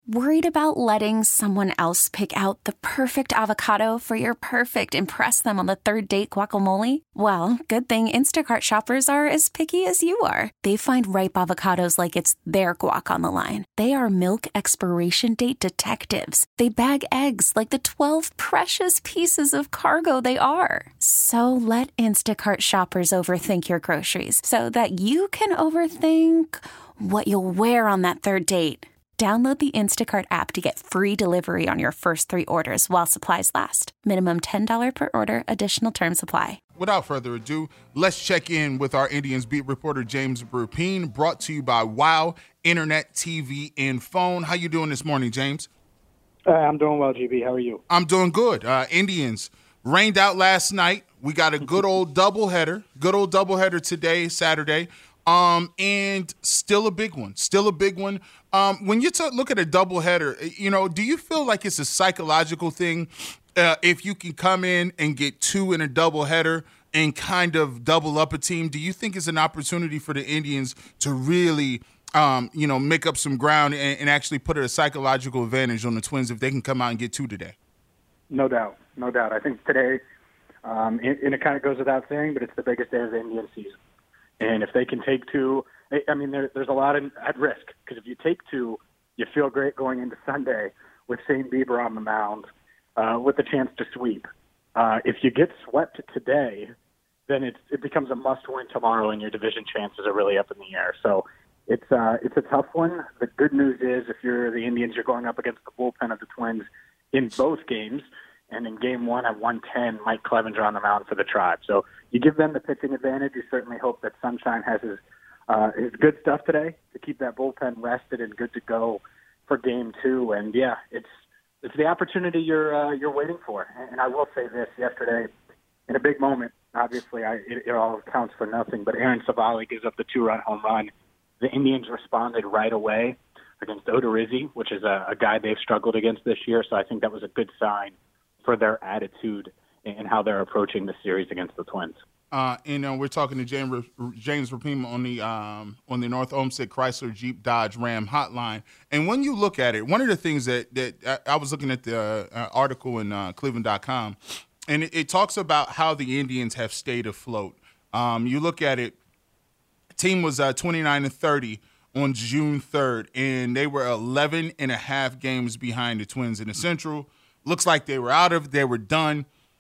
Worried about letting someone else pick out the perfect avocado for your perfect impress them on the third date guacamole? Well, good thing Instacart shoppers are as picky as you are. They find ripe avocados like it's their guac on the line. They are milk expiration date detectives. They bag eggs like the 12 precious pieces of cargo they are. So let Instacart shoppers overthink your groceries so that you can overthink what you'll wear on that third date. Download the Instacart app to get free delivery on your first 3 orders while supplies last. Minimum $10 per order. Additional terms apply. Without further ado, let's check in with our Indians beat reporter, James Rapien, brought to you by WOW Internet, TV, and Phone. How you doing this morning, James? I'm doing well, GB. How are you? I'm doing good. Indians rained out last night. We got a good old doubleheader today, Saturday. And still a big one. When you look at a doubleheader, do you feel like it's a psychological thing if you can come in and get 2 in a doubleheader and kind of double up a team? Do you think it's an opportunity for the Indians to really, make up some ground and actually put a psychological advantage on the Twins if they can come out and get 2 today? No doubt. I think today, and it kind of goes without saying, but it's the biggest day of the Indian season. And if they can take 2, I mean, there's a lot at risk, because if you take 2, you feel great going into Sunday with Shane Bieber on the mound with a chance to sweep. If you get swept today, then it becomes a must-win tomorrow, and your division chances are really up in the air. So it's a tough one. The good news is if you're the Indians, you're going up against the bullpen of the Twins in both games. And in Game 1 at 110, Mike Clevenger on the mound for the Tribe. So you give them the pitching advantage. You certainly hope that Sunshine has his good stuff today to keep that bullpen rested and good to go for Game 2. And yeah, it's the opportunity you're waiting for. And I will say this: yesterday, in a big moment, obviously it all counts for nothing, but Aaron Savali gives up the 2-run home run. The Indians responded right away against Odorizzi, which is a guy they've struggled against this year. So I think that was a good sign for their attitude and how they're approaching the series against the Twins. We're talking to James Rapien on the North Olmsted Chrysler Jeep Dodge Ram hotline. And when you look at it, one of the things that I was looking at the article in Cleveland.com, and it talks about how the Indians have stayed afloat. You look at it, the team was 29-30 on June 3rd, and they were 11 and a half games behind the Twins in the Central. Looks like they were done.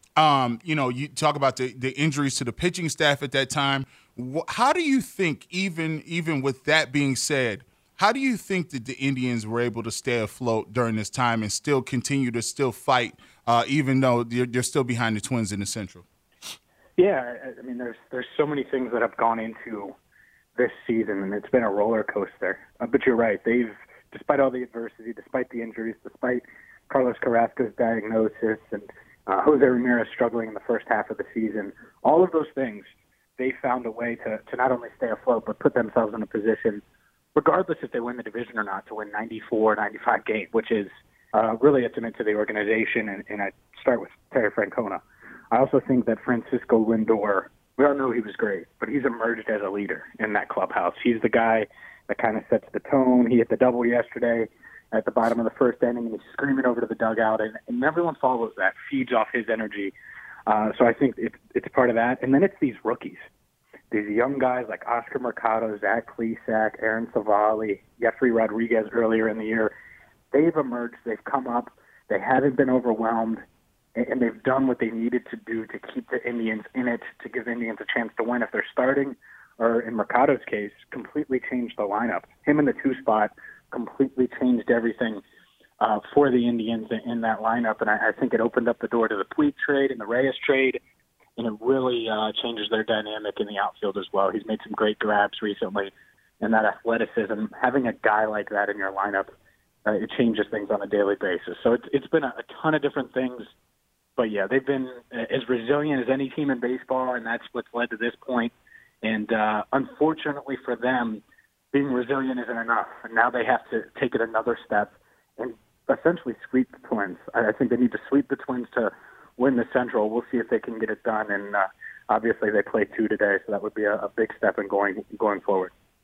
You talk about the injuries to the pitching staff at that time. How do you think, even with that being said, how do you think that the Indians were able to stay afloat during this time and still continue to fight, even though they're still behind the Twins in the Central? Yeah, I mean, there's so many things that have gone into this season, and it's been a roller coaster. But you're right. Despite all the adversity, despite the injuries, despite Carlos Carrasco's diagnosis and Jose Ramirez struggling in the first half of the season, all of those things, they found a way to not only stay afloat, but put themselves in a position, regardless if they win the division or not, to win 94, 95 games, which is really a testament to the organization. And I start with Terry Francona. I also think that Francisco Lindor, we all know he was great, but he's emerged as a leader in that clubhouse. He's the guy that kind of sets the tone. He hit the double yesterday at the bottom of the first inning, and he's screaming over to the dugout, and everyone follows that, feeds off his energy. So I think it's part of that. And then it's these rookies, these young guys like Oscar Mercado, Zach Plesac, Aaron Savali, Jeffrey Rodriguez earlier in the year. They've emerged, they've come up, they haven't been overwhelmed, and they've done what they needed to do to keep the Indians in it, to give Indians a chance to win if they're starting, or in Mercado's case, completely changed the lineup. Him in the 2 spot completely changed everything for the Indians in that lineup, and I think it opened up the door to the Puig trade and the Reyes trade, and it really changes their dynamic in the outfield as well. He's made some great grabs recently, and that athleticism, having a guy like that in your lineup, it changes things on a daily basis. So it's been a ton of different things, but yeah, they've been as resilient as any team in baseball, and that's what's led to this point. And unfortunately for them, being resilient isn't enough, and now they have to take it another step and essentially sweep the Twins. I think they need to sweep the Twins to win the Central. We'll see if they can get it done, and obviously they play 2 today, so that would be a big step in going forward.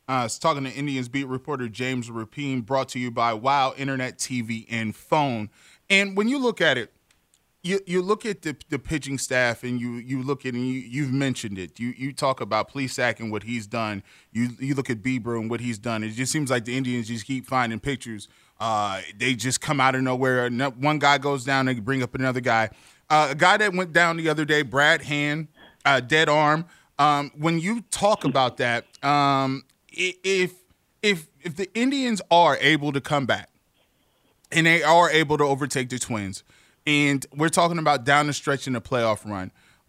Talking to Indians beat reporter James Rapien, brought to you by Wow Internet, TV, and Phone. And when you look at it, you look at the pitching staff, and you look at, and you've mentioned it. You talk about Plesac and what he's done. You look at Bieber and what he's done. It just seems like the Indians just keep finding pitchers. They just come out of nowhere. One guy goes down, they bring up another guy. A guy that went down the other day, Brad Hand, dead arm. When you talk about that, if the Indians are able to come back and they are able to overtake the Twins, and we're talking about down the stretch in the playoff run,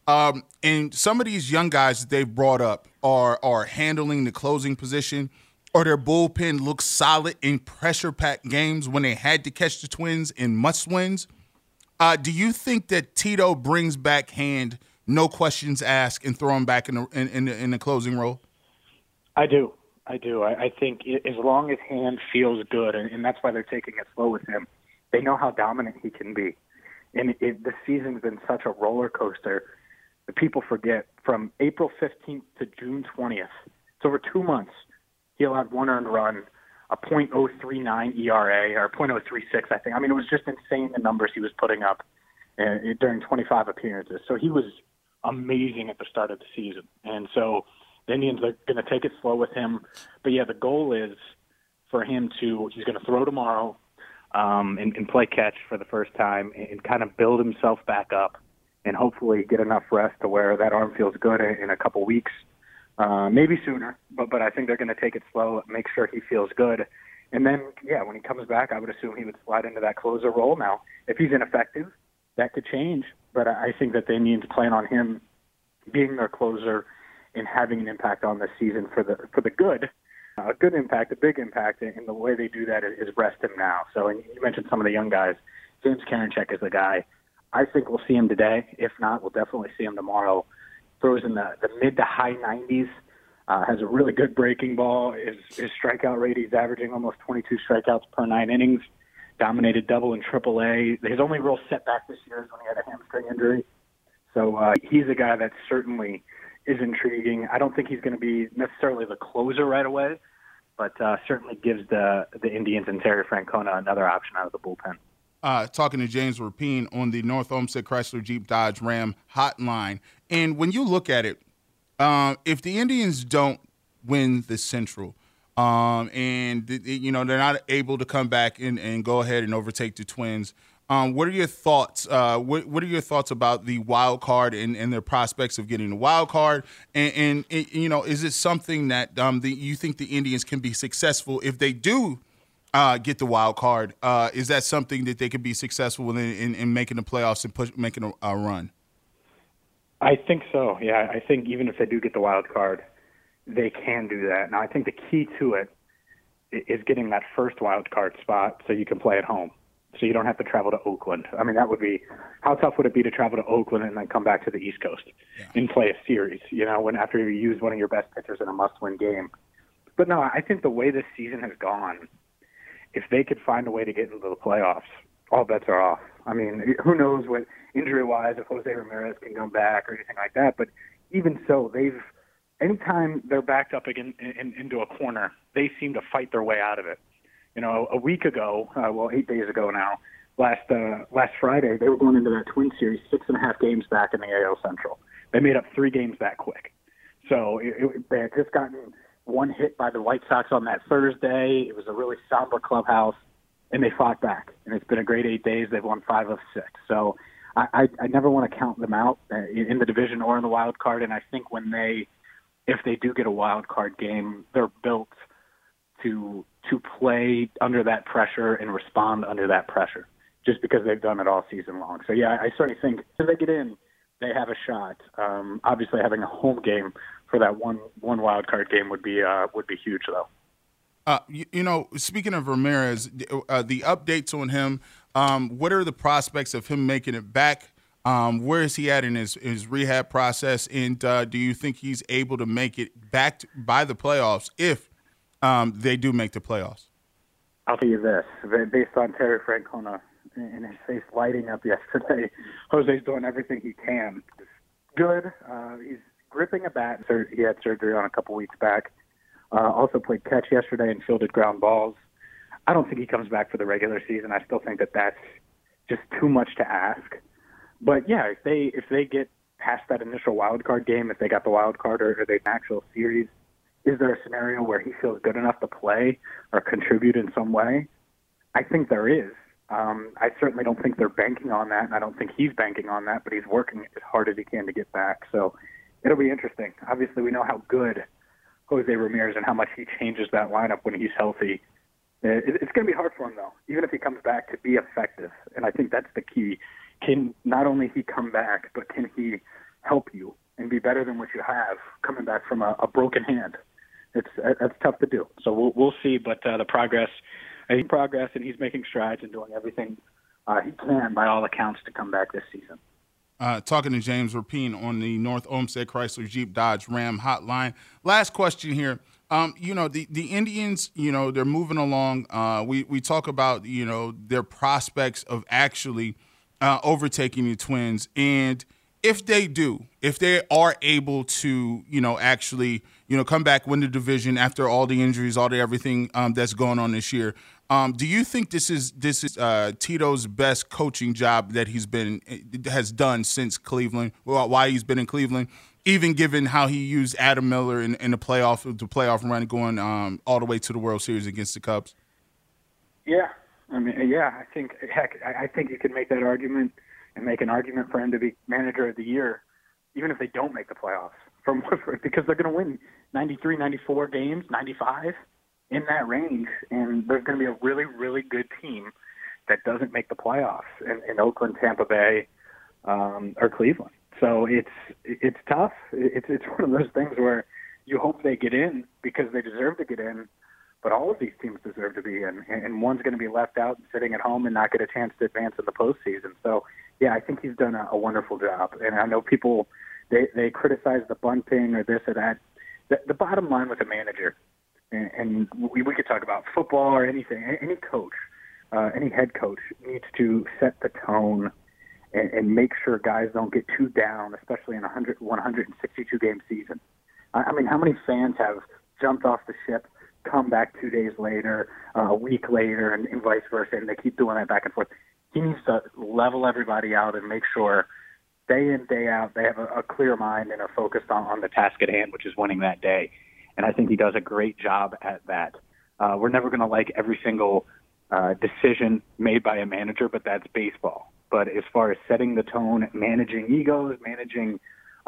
and some of these young guys that they've brought up are handling the closing position, or their bullpen looks solid in pressure-packed games when they had to catch the Twins in must-wins, do you think that Tito brings back Hand, no questions asked, and throw him back in the closing role? I do. I think as long as Hand feels good, and that's why they're taking it slow with him, they know how dominant he can be. And the season's been such a roller coaster that people forget. From April 15th to June 20th, it's over 2 months, he allowed one earned run, a .039 ERA, or .036, I think. I mean, it was just insane, the numbers he was putting up during 25 appearances. So he was amazing at the start of the season. And so the Indians are going to take it slow with him. But, yeah, the goal is for him he's going to throw tomorrow, and play catch for the first time, and kind of build himself back up and hopefully get enough rest to where that arm feels good in a couple weeks, maybe sooner. But I think they're going to take it slow, make sure he feels good. And then, yeah, when he comes back, I would assume he would slide into that closer role. Now, if he's ineffective, that could change. But I think that they need to plan on him being their closer and having an impact on the season for the good. A good impact, a big impact, and the way they do that is rest him now. So, and you mentioned some of the young guys. James Karinchak is the guy. I think we'll see him today. If not, we'll definitely see him tomorrow. Throws in the mid to high 90s, has a really good breaking ball. His strikeout rate, he's averaging almost 22 strikeouts per 9 innings, dominated double and triple A. His only real setback this year is when he had a hamstring injury. So he's a guy that certainly is intriguing. I don't think he's going to be necessarily the closer right away, but certainly gives the Indians and Terry Francona another option out of the bullpen. Talking to James Rapien on the North Olmsted Chrysler Jeep Dodge Ram hotline. And when you look at it, if the Indians don't win the Central, and they're not able to come back and go ahead and overtake the Twins, what are your thoughts? What are your thoughts about the wild card and their prospects of getting the wild card? And is it something that you think the Indians can be successful if they do get the wild card? Is that something that they could be successful in making the playoffs and making a run? I think so. Yeah, I think even if they do get the wild card, they can do that. Now, I think the key to it is getting that first wild card spot so you can play at home. So you don't have to travel to Oakland. I mean, that would be – how tough would it be to travel to Oakland and then come back to the East Coast and play a series, when after you use one of your best pitchers in a must-win game? But no, I think the way this season has gone, if they could find a way to get into the playoffs, all bets are off. I mean, who knows what injury-wise, if Jose Ramirez can come back or anything like that. But even so, anytime they're backed up into a corner, they seem to fight their way out of it. A week ago, 8 days ago now, last Friday, they were going into that Twin Series 6.5 games back in the AL Central. They made up 3 games that quick. So they had just gotten one hit by the White Sox on that Thursday. It was a really somber clubhouse, and they fought back. And it's been a great 8 days. They've won 5 of 6. So I never want to count them out in the division or in the wild card. And I think if they do get a wild card game, they're built to play under that pressure and respond under that pressure, just because they've done it all season long. So, yeah, I certainly think if they get in, they have a shot. Obviously, having a home game for that one wild card game would be huge, though. Speaking of Ramirez, the updates on him, what are the prospects of him making it back? Where is he at in his rehab process? And do you think he's able to make it back by the playoffs if they do make the playoffs? I'll tell you this, based on Terry Francona and his face lighting up yesterday, Jose's doing everything he can. Good. He's gripping a bat. He had surgery on a couple weeks back Also played catch yesterday and fielded ground balls. I don't think he comes back for the regular season. I still think that that's just too much to ask. But yeah, if they get past that initial wild card game, if they got the wild card or the actual series, is there a scenario where he feels good enough to play or contribute in some way? I think there is. I certainly don't think they're banking on that, and I don't think he's banking on that, but he's working as hard as he can to get back. So it'll be interesting. Obviously, we know how good Jose Ramirez and how much he changes that lineup when he's healthy. It's going to be hard for him, though, even if he comes back, to be effective. And I think that's the key. Can not only he come back, but can he help you and be better than what you have coming back from a broken hand? That's tough to do. So we'll see. But the progress, and he's making strides and doing everything he can, by all accounts, to come back this season. Talking to James Rapien on the North Olmsted Chrysler Jeep Dodge Ram hotline. Last question here. The Indians, they're moving along. We talk about, their prospects of actually overtaking the Twins. And if they are able to, actually, come back, win the division after all the injuries, all the everything that's going on this year, do you think this is Tito's best coaching job that has done since Cleveland, while he's been in Cleveland, even given how he used Adam Miller in the playoff run, going all the way to the World Series against the Cubs? Yeah, I think you could make that argument and make an argument for him to be manager of the year, even if they don't make the playoffs, because they're going to win 93, 94 games, 95 in that range, and there's going to be a really, really good team that doesn't make the playoffs in Oakland, Tampa Bay, or Cleveland. So it's tough. It's one of those things where you hope they get in because they deserve to get in, but all of these teams deserve to be in, and one's going to be left out and sitting at home and not get a chance to advance in the postseason. So, yeah, I think he's done a wonderful job. And I know people, they criticize the bunting or this or that. The bottom line with a manager, and we could talk about football or anything, any coach, any head coach needs to set the tone and make sure guys don't get too down, especially in a 162-game season. I mean, how many fans have jumped off the ship, come back 2 days later, a week later, and vice versa, and they keep doing that back and forth? He needs to level everybody out and make sure day in, day out, they have a clear mind and are focused on the task at hand, which is winning that day. And I think he does a great job at that. We're never going to like every single decision made by a manager, but that's baseball. But as far as setting the tone, managing egos, managing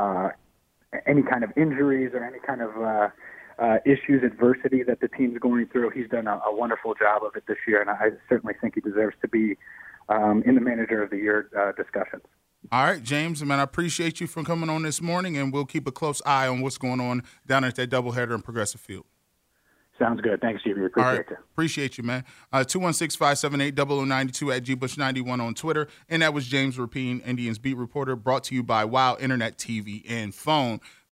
any kind of injuries or any kind of issues, adversity that the team's going through, he's done a wonderful job of it this year, and I certainly think he deserves to be in the Manager of the Year discussions. All right, James, man, I appreciate you for coming on this morning, and we'll keep a close eye on what's going on down at that doubleheader in Progressive Field. Sounds good. Thanks, Stevie. Appreciate you. Appreciate you, man. 216-578-0092 at GBush91 on Twitter. And that was James Rapien, Indians beat reporter, brought to you by Wow Internet TV and Phone.